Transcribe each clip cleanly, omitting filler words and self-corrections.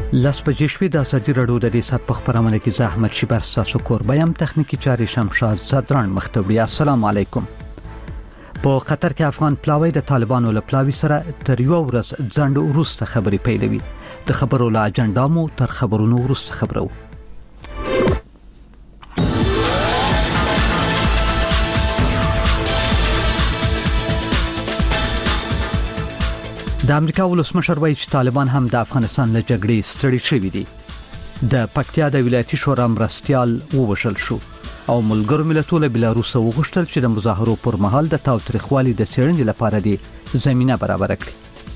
لاس بجې شپې د ازادي راډیو د دې سات په خبرونه کې زحمت شي بر تاسو کوربه يم تخنیکی چاري شمشاد زدران مختبري. السلام علیکم. په قطر کې افغان پلاوی د طالبانو له پلاوی سره تر یو ورځ ځنډ وروسته خبري پیلوي. د خبرو لا اجنډا مو تر خبرونو وروسته خبرو. د امریکا ولسمشر وایي چې طالبان هم د افغانستان له جګړې ستړي شوي دي. د پکتیا د ولایتي شورا مرستيال ووژل شو او ملګرو ملتونو له بلاروس وغوښتل چې د مظاهرو پر مهال د تاوتریخوالي د څېړنې لپاره د زمينه برابر کړي.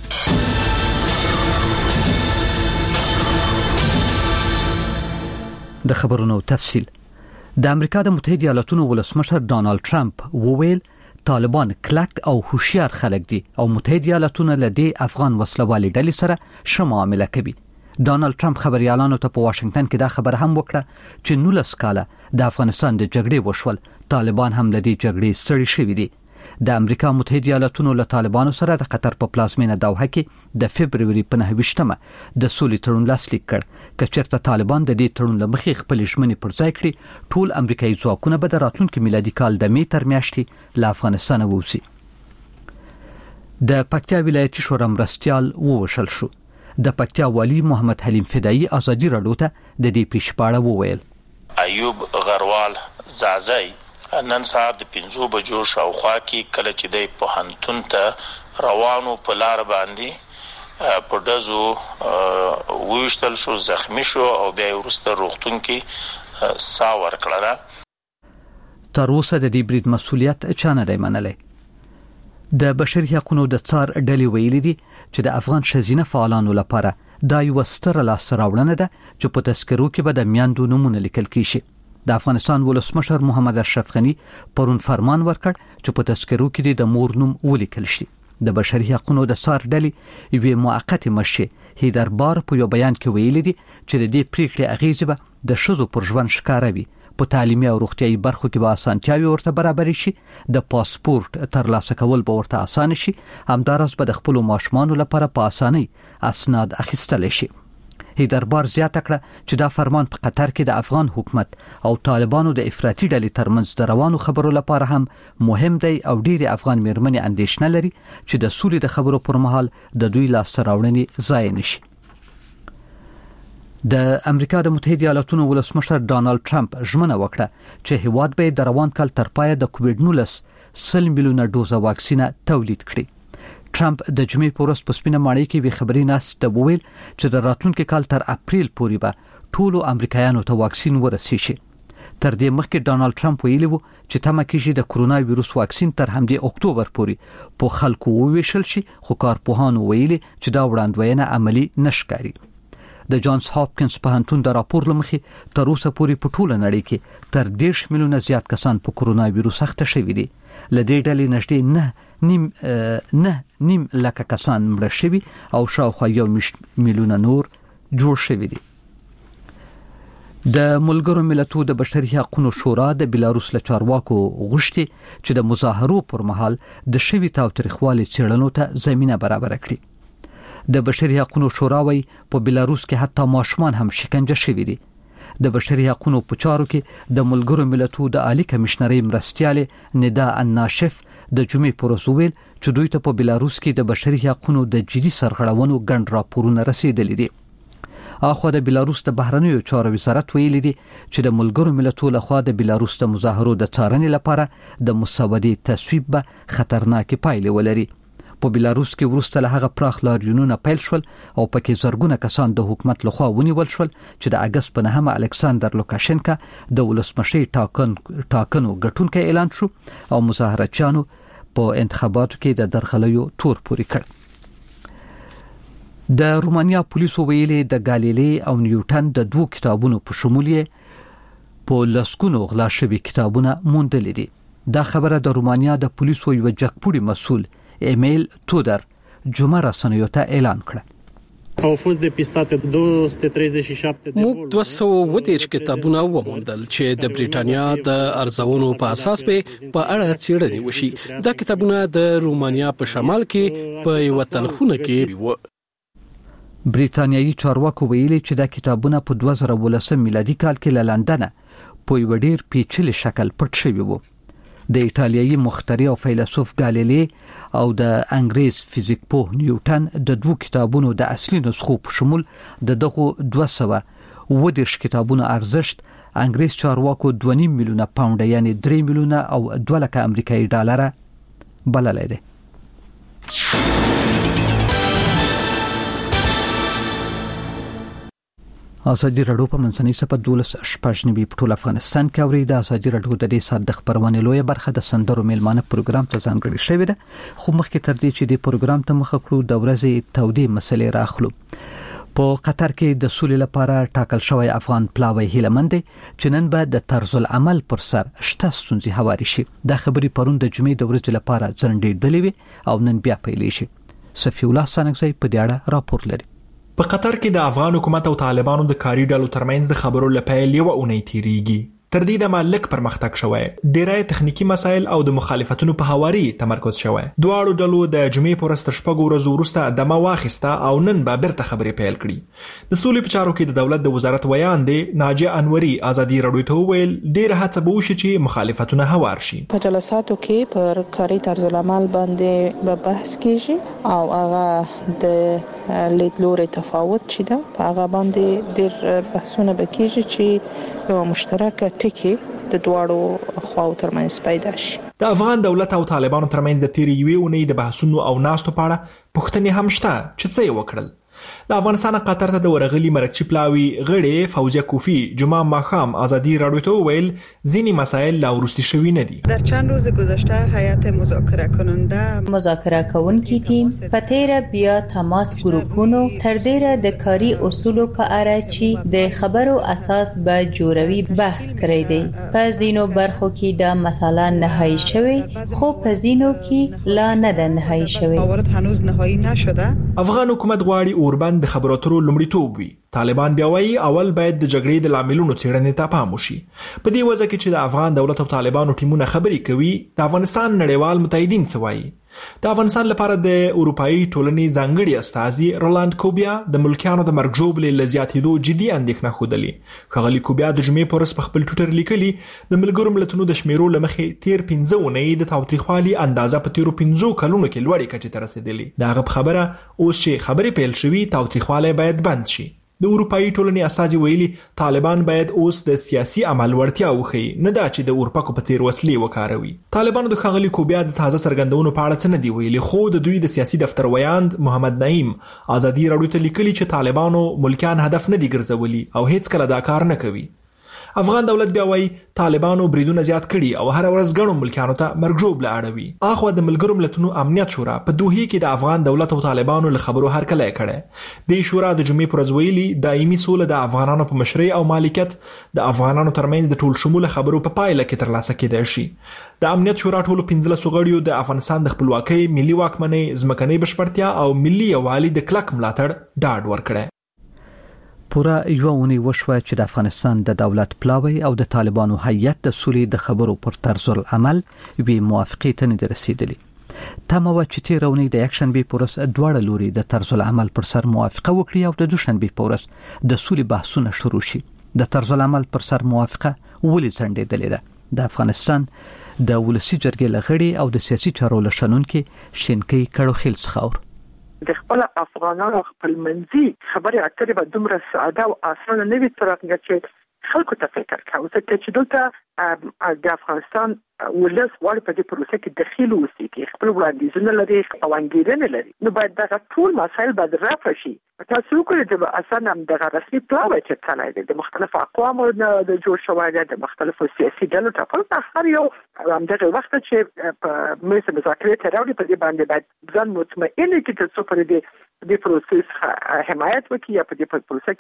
د خبرونو تفصیل. د امریکا د متحده ایالاتونو ولسمشر ډانلډ ټرمپ وویل طالبان کلک او هوښیار خلک دي او متحده ایالاتونه له دې افغان وسلوالي ډلې سره ښه معامله کوي. ډانلډ ټرمپ خبريالانو ته په واشنگټن کې دا خبر هم وکړه چې 19 کاله د افغانستان د جګړې وشول. طالبان هم له دې جګړې ستړي شوي دي. د امریکا متحده ایالاتونو له طالبانو سره د قطر په پلازمینه دوحه کې د فبرवरी په 9مه د سولې تړون لاسلیک کړ. کچېرته طالبان د دې تړون له مخې خپل ژمنې پر ځای کړې، ټول امریکایي ځواکونه به د راتلونکي میلادي کال د می تر میاشتې له افغانستان ووځي. د پکتیا ولایتي شورا مرستيال ووژل شو. د پکتیا والی محمد حلیم فدایی ازادي راډیو ته د دې پیښپاړه وویل. ایوب غروال زازای نن سهار د 5 بجو شاوخوا کې کله چې د پوهنتون ته روانو په لار باندې په دزو وښتل شو، زخمی شو او بیا ورسته روغتون کې ساور کړه. تر اوسه د دې برید مسولیت چا نه دی منلی. د بشري حقوقو د څار ډلې ویلي دي چې د افغان شزینه فعالانو لپاره دا یو ستر لاس راوړنه ده چې په تذکرو کې به د میاندو نمونه لیکل کیږي. د افغانستان ولسمشر محمد اشرف غنی پرون فرمان ورکړ چې په تذکرو کې د مور نوم ولیکل شي. د بشري حقوقو د څار ډلې یوه موقته مشي هیدربار په یو بیان کې ویلي دي چې د دې پریکړې اغیزه به د شذو پر ژوند ښکاروي، په تعلیمي او روغتيایي برخو کې به اسانتیاوي ورته برابر شي، د پاسپورت ترلاسه کول به ورته اسانه شي، همدارس به د خپل ماشومان لپاره په اسانۍ اسناد اخیستل شي. هیدربار زیاته کړه چې دا فرمان په قطر کې د افغان حکومت او طالبانو د افراطي ډلې ترمنځ د روانو خبرو لپاره هم مهم دی او ډېری افغان میرمنې اندېښنه لري چې د سولې د خبرو پر مهال د دوی لاسته راوړنې ضایع نشي. د امریکا د متحده ایالاتونو ولسمشر ډانلډ ټرمپ ژمنه وکړه چې هیواد به د روان کال تر پایه د کووډ-19 100 میلیونه ډوزه واکسینه تولید کړي. ټرمپ د جمعې په ورځ په سپینه ماڼۍ کې وی خبري ناشته وویل چې د راتلونکي کال تر اپریل پورې به ټولو امریکایانو ته واکسین ورسیږي. تر دې مخکې ډانلډ ټرمپ ویلي وو چې تمه کیږي د کرونا وایروس واکسین تر همدې اکتوبر پورې په خلکو وویشل شي، خو کارپوهانو ویلي چې دا وړاندوینه عملی نشکاري. د جانز هاپکینز پوهنتون د راپور لمخې تر اوسه پورې په ټوله نړۍ کې تر 10 میلیونه زیات کسان په کرونا وایروس اخته شوي دي. لدې ډلې نږدې نیم لکه کسان مړه شوي او شاوخوا 1 میلیونه نور جوړ شوي دي. د ملګرو ملتونو د بشري حقوقو شورا د بلاروس له چارواکو غوښتي چې د مظاهرو پر مهال د شوي تاوتریخوالي څېړنو ته زمينه برابر کړي. د بشري حقوقو شورا وايي په بلاروس کې حتی ماشومان هم شکنجه شوي دي. د بشري حقوقو په چارو کې د ملګرو ملتونو د عالی کمشنري مرستياله ندا الناشف د جمعې پر ورځ ویل چې دوی ته په بلاروس کې د بشري حقوقو د جدي سرغړونو ګڼ راپورونه رسیدلي دي. اخو د بلاروس د بهرنیو چارو وزارت ویلي دي چې د ملګرو ملتونو لخوا د بلاروس د مظاهرو د څارنې لپاره د مسودې تصویب به خطرناک پایلې ولري. په بلاروس کې ورسته له هغه پراخ لاریونونه پیل شول او پکې زرګونه کسان د حکومت لخوا ونیول شول چې د اگست په 9 الکساندر لوکاشنکا د ولسمشي ټاکنو ګټونکو اعلان شو او مظاهرچیانو په انتخاباتو کې د درغلیو تور پوري کړ. د رومانیا پولیسو ویلي د ګالیلي او نیوټن د دوه کتابونو په شمول په لسکونو غلا شوي کتابونه موندل دي. دا خبره د رومانیا د پولیسو یو جګپوړي مسؤل ایمیل تودر جمعه رسنیو ته اعلان کړ. Au fost depistate 237 de موږ 230 کتابونه وموندل چې د بریټانیا د ارزونو په اساس په اړه څېړنې وشي. دا کتابونه د رومانیا په شمال کې په یو تلخونه کې وو. بریتانیایي چارواکو ویلي چې دا کتابونه په 2019 میلادي کال کې له لندن په یو ډیر پیچلي شکل پټ شوی وو. د ایتالیایي مخترع او فیلسوف ګالیلی او د انګریز فزیک پوه نیوټن د دوه کتابونو د اصلي نسخو په شمول دغه 220 کتابونو ارزښت انګریز چارواکو 2.5 میلیونه پاونډ یعنی 3 میلیونه او 2 لک امریکایي ډالر بللی دی. ازادي راډیو په منځنۍ صفه 12 شپږنیمې په ټول افغانستان کې اوري. د ازادي راډیو د دې سات د خبرونه لویه برخه د سندرو میلمانه پروګرام ته ځانګړی شوی ده. خو مخکې تر دې چې د پروګرام ته مخه کړو د ورځې تودې مسلې راخلو. په قطر کې د سولې لپاره ټاکل شوی افغان پلاوی هیلمند چې نن به د طرز العمل پر سر شته ستونزې هواري شي. د خبري پرون د جمعې د ورځې لپاره ځنډېدلې وي او نن بیا پیلې شي. صفی الله سانګزی په دې اړه راپور لري. په قطر کې د افغان حکومت او طالبانو د کاري ډلو ترمنځ د خبرو لپاره یو اونۍ تیریږي. تر دې د مالک پرمختګ شوی، ډیری تخنیکی مسایل او د مخالفتونو په هواري تمرکز شوی. دواړو ډلو د جمعې پر ورځ شپږ ورځې وروسته دمه واخیسته او نن به بیرته خبرې پیل کړي. د سولې په چارو کې د دولت د وزارت ویان دی ناجیه انوري ازادي راډیو ته ویل ډیره هڅه به وشي چې مخالفتونه هوار شي. په جلساتو کې پر کاري طرز العمل باندې به بحث کیږي او هغه د لیدلوري تفاوت چي ده په هغه باندې ډیر بحثونه به کیږي چې یو مشترکه ټکی د دواړو خواو ترمنځ پیدا شي. د افغان دولت او طالبانو ترمنځ د تیرې یوې اونۍ د بحثونو او ناستو په اړه پوښتنې هم شته چې څه وکړل. د افغانستان قطر ته د ورغلي مرکچی پلاوی غړي فوزیه کوفی جمعه ماخام ازادي راډیو ته ویل ځینی مسائل لا ورستی شوی نه دي. در چند روز گذشته هیئت مذاکره کوونکی تیم په تیر بیا تماس گروپونو تر ډیره د کاری اصولو په اړه چې د خبرو اساس به جوړوي بحث کړی دی. په ځینو برخو کې دا مسله نهایی شوی خو په ځینو کې لا نه ده نهایی شوی. موارد هنوز نهایی نشده. افغان حکومت غواړي اوربند د خبرو اترو لومړیتوب وي. طالبان بیا وایي اول باید د جګړې د لاملونو څېړنې ته پام وشي. په دې وجه کې چې د افغان دولت او طالبانو ټیمونه خبرې کوي، د افغانستان نړیوال متحدین څه وایي. د افغانستان لپاره د اروپאי ټولنې ځانګړي استازي رولاند کوبیا د ملکیانو د مرګ ژوبلې لزیاتېدو جدي اندېښنه خوده. ښاغلي کوبیا د جمعې په ورځ په خپل ټویټر لیکلي د ملګرو ملتونو د شمیرو لمخې تیر 15 اونۍ د تاوتریخوالي اندازه په تیرو 15 کلونو کې لوړې کچې ته رسیدلې. دا غو خبره اوس چې خبرې پیل شوي تاوتریخوالی باید بند شي. د اروپאי ټولنې استازي ویلي طالبان باید اوس د سیاسي عمل ورتیا وخی، نه دا چې د اورپکو په څیر وسلې وکاروي. طالبانو د ښاغلي کوبیا د تازه څرګندونو په اړه څه نه دی ویلي، خو د دوی د سیاسي دفتر ویاند محمد نعیم ازادي راډیو ته لیکلي چې طالبانو ملکیان هدف نه دي ګرځولي او هیڅ کله دا کار نه کوي. افغان دولت بیا وایي طالبانو بریدونه زیات کړي او هر ورځ ګڼو ملکیانو ته مرګ ژوبله اړوي. اخو د ملګرو ملتونو امنیت شورا په دوحې کې د افغان دولت او طالبانو له خبرو هرکلی کړي. د شورا د جمعې پر ورځ ویلي دایمي سوله د افغانانو په مشرۍ او مالکیت د افغانانو ترمنځ د ټول شموله خبرو په پایله کې ترلاسه کېدای شي. د امنیت شورا ټولو 15 غړیو د افغانستان د خپلواکۍ، ملي واکمنۍ، ځمکنۍ بشپړتیا او ملي یووالي د کلک ملاتړ ډاډ ورکړي. پورا یو اونۍ وشوه چې د افغانستان د دولت پلاوی او د طالبانو هیئت د سولې د خبرو پر طرز العمل وی موافقې ته نه رسیدلي. تمه و چې تیر اونۍ د یکشنبه پر ورځ دواړه لوري د طرز العمل پر سر موافقه وکړي او د دوشنبه پر ورځ د سولې بحثونه شروع شي. د طرز العمل پر سر موافقه ولې ځنډېدلې ده؟ د افغانستان د ولسی جرګې لغړي او د سیاسي چارو لشنونکو شینکی کړو خیل څخور د خپل افغانانو خپل منځي خبرې اترې به دومره ساده او اسانه نه وي څرنګه چې خلکو ته فکر کوي چې دلته د افغانستان ولس غواړي په دې پروسه کې دخیل اوسي، خپل وړاندیزونه لري او انګیرنې لري. نو باید دا ټول مسایل باید رافع شي. تاسو وګورئ چې اساسا هم د رسمي پلاوی چې تلای دي د مختلفو اقوامو د جوړ شوی دی، د مختلفو سیاسي ډلو ټاکل هر یو همدغه وخت چې په مېز مذاکرې ته راوړي په دې باندې باید ځان مطمئن کړي چې څو پر دې پروسس حمایت وکړي یا په دې پروسه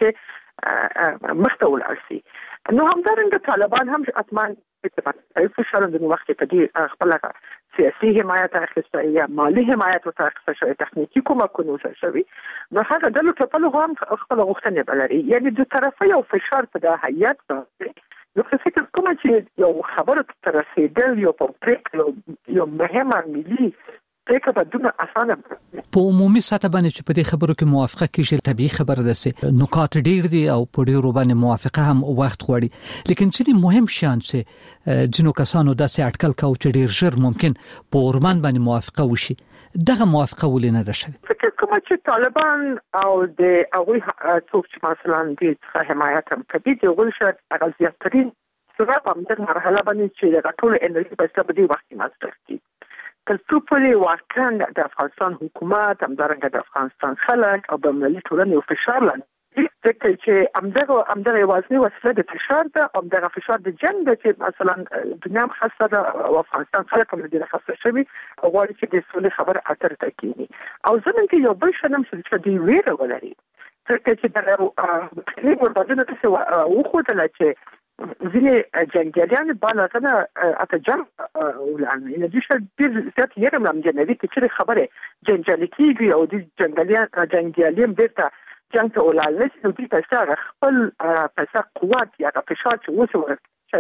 کې مخته ولاړ شي. نو همدارنګه طالبان هم اتمان اتفاقي فشار د وخت په دې خپل سیاسي حمایت اخیسته یا مالی حمایت ورته اخیسته شوی، تخنیکی کومکونه ورته شوی. نو هغه ډلو ټپلو هم خپل غوښتنې بلري، یعنی د طرفه یو فشار په د هیئت باندې. نو فکر کوم چې یو خبره تر رسیدل یو په پریکړه یو مهمه ملي پریکړه به دومره اسانه په عمومي سطح باندې چې په دې خبرو کې موافقه کیږي طبيعي خبره ده چې نکات ډیر دي او په ډیرو باندې موافقه هم وخت غواړي لیکن چې مهم شان چې جنو کسانو داسې اټکل کوي چې ډیر ژر ممکن په اورمان باندې موافقه وشي دغه موافقه ولې نه ده شوې فکر کوم چې طالبان او د هغه څوک چې مثلا د حمایت هم کوي د هغه شاید هغه زیاترین څنګه په دغه مرحله باندې چې د ټول انرژي په ستاسو د وخت ماستر کی تل څو په واقعا د افغانستان حکومت همدارنګه د افغانستان خلک او د ملي ټولنې فشار لاندې ځکه چې همدغه واسطه وسیله د فشار ده او دغه فشار د جنگ د چې مثلا دنیا خاصه د افغانستان خلک هم د خاصه شوی او غواړي چې د سولې خبر اتر تکینی او زمونږ کې یو بل شنم چې د ویره ولري ځکه چې د خپل ورباندې څه وخوته چې ځینې جنگیالان باندې اته جنگ ولان ان دې شته د ذات یې هم جنوي چې خبره جنگیالي او د جنگیالیم بیرته جنگ ته ولالس نو دې تاسو خپل پیسې قوت یا د فشار چې وسو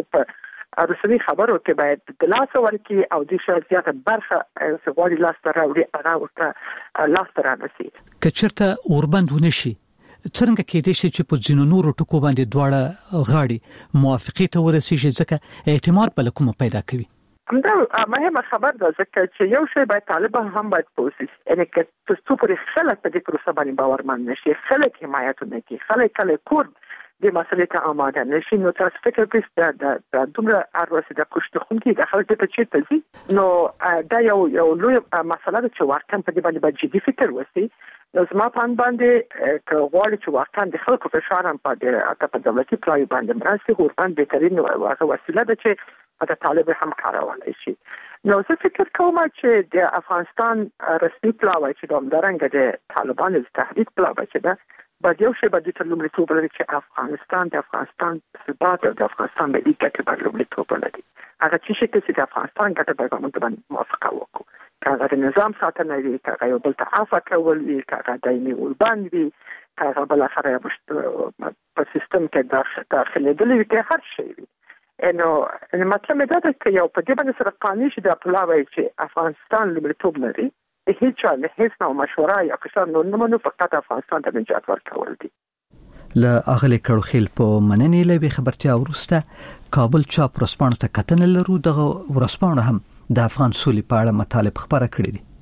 چې رسمي خبرو کې باید د لاس ورکی او د شرطیات برخه سوالي لاس راوړي هغه ورته لاس رانسي کچرته اوربند ونشي څنګه کېدې شي چې په ځینو نورو ټکو باندې دواړه غاړي موافقه ته ورسیږي ځکه اعتماد بل کوم پیدا کوي همدا مهمه خبر ده ځکه چې یو شی باید طالبان هم باید پوسټ یعنی چې تاسو پر خلک په دې پروسه باندې باورمن نشي خلک حمایت نه کوي خلک کله کورد د مسلې ته آماده نشي نو تاسو فکر کوئ د دومره ارواسي د کوشتخون کې د خلک ته چې تزي نو دا یو لوی مسله ده چې واقعا په دې باندې جدي فکر وسی نو زما باندې کغواړي چې واقعا د خلکو فشار هم په دولتي پلان باندې مرسته هوربان بهترین وسیله ده چې د طالب هم کارولای شي نو زه فکر کوم چې د افغانستان رسمي پلان چې د همدارنګه د طالبانو د تهدید پلان چې ده باید یو شی باید د لومړیتوب لري چې افغانستان ثبات او د افغانستان د ګټې باید لومړیتوب لري هغه چې د افغانستان ګټه باید موافقه وکړو کاغه د نظام ساتنه وی کاغه یو بل ته عفو کول وی کاغه دایمي اوربان وی کاغه بل اخره په سیستم کې داخله دلی کې هر شی وی نو مطلب دا ده چې یو په دې باندې سره قانوني شي د پلاوی چې افغانستان لومړیتوب لري هیڅ نه هیڅ نو مشوره یا قصه نو فقط افغانستان ته نجات ورکول دي له اغلی کړوخیل په مننې لوي خبرتیا ورسته کابل چاپ ورسپانو ته کتن لرو دغه ورسپانو هم د افغان سولې په اړه مطالب خبره کړې دي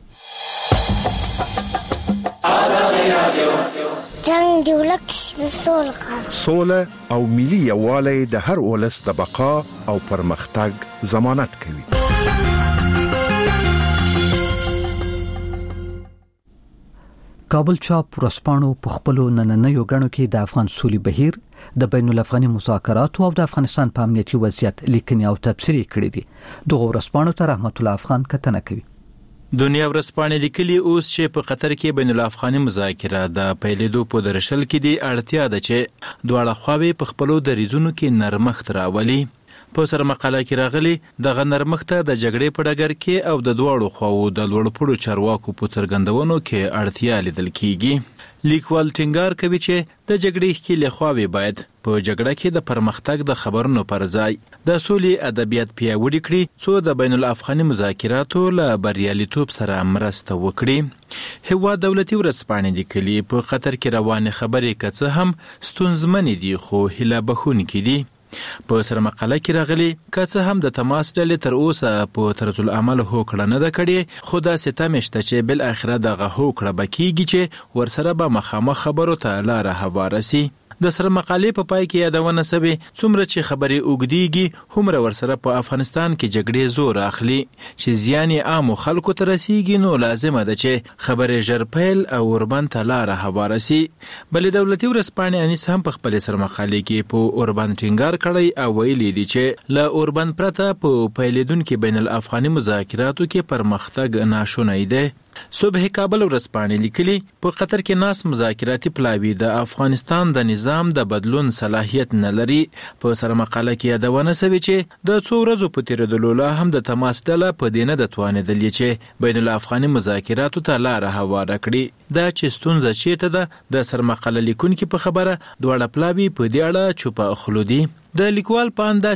جنگ دی ولک سوله او ملي یووالی د هر ولس د بقا او پرمختګ ضمانت کوي کابل چاپ ورسپانو په خپلو نننیو غړو کې د افغان سولې بهیر د بین الافغاني مذاکراتو او د افغانستان په امنیتي وضعیت لیکنې او تبصرې کړې دي دغه ورسپانو ته رحمت الله افغان کتنه کوي دنیا ورسپانې لیکلي اوس چې په قطر کې بین الافغاني مذاکرات د پیلېدو په درشل کې دي اړتیا ده چې دواړه خواوې په خپلو دریځونو کې نرمښت راولي په سر مقاله کې راغلي د نرمښت د جګړې په ډګر کې او د دواړو خواو د لوړپوړو چارواکو په څرګندونو کې اړتیا لیدل کیږي لیکوال ټینګار کوي چې د جګړې ښکېلې خواوې باید په جګړه کې د پرمختګ د خبرونو پر ځای د سولې ادبیات پیاوړي کړي څو د بین الافغاني مذاکراتو له بریالیتوب سره مرسته وکړي هیواد دولتي ورځپاڼې لیکلي په قطر کې روانې خبرې که څه هم ستونزمنې دي خو هیله بښونکې دي په سر مقاله کې راغلي که څه هم د تماس ډلې تر اوسه په طرز العمل هوکړه نه ده کړې خو داسې تمه شته چې بالاخره دغه هوکړه به کېږي چې ورسره به مخامخ خبرو ته لاره هواره سي د سر مقالې په پای کې یادونه سوي څومره چې خبرې اوږدېږي هومره ورسره په افغانستان کې جګړې زور اخلي چې زیان یې عامو خلکو ته رسیږي نو لازمه ده چې خبرې ژر پیل او اوربند ته لاره هواره سي بلې دولتي ورځپاڼې انیس هم په خپلې سر مقالې کې په اوربند ټینګار کړی او ویلي دي چې له اوربند پرته په پیلېدونکي بین الافغاني مذاکراتو کې پرمختګ ناشونی دی صبح کابل ورځپاڼې لیکلي په قطر کې ناس مذاکراتي پلاوی د افغانستان د نظام د بدلون صلاحیت نه لري په سر مقاله کې یادونه سوي چې د څو ورځو په تیریدلو لا هم د تماس ډله په دې نه د توانېدلې چې بین الافغاني مذاکراتو ته لاره هواره کړي دا چې ستونزه چیرته ده د سر مقاله لیکونکي په خبره دواړه پلاوی په دې اړه چوپه خوله دي د لیکوال په انداز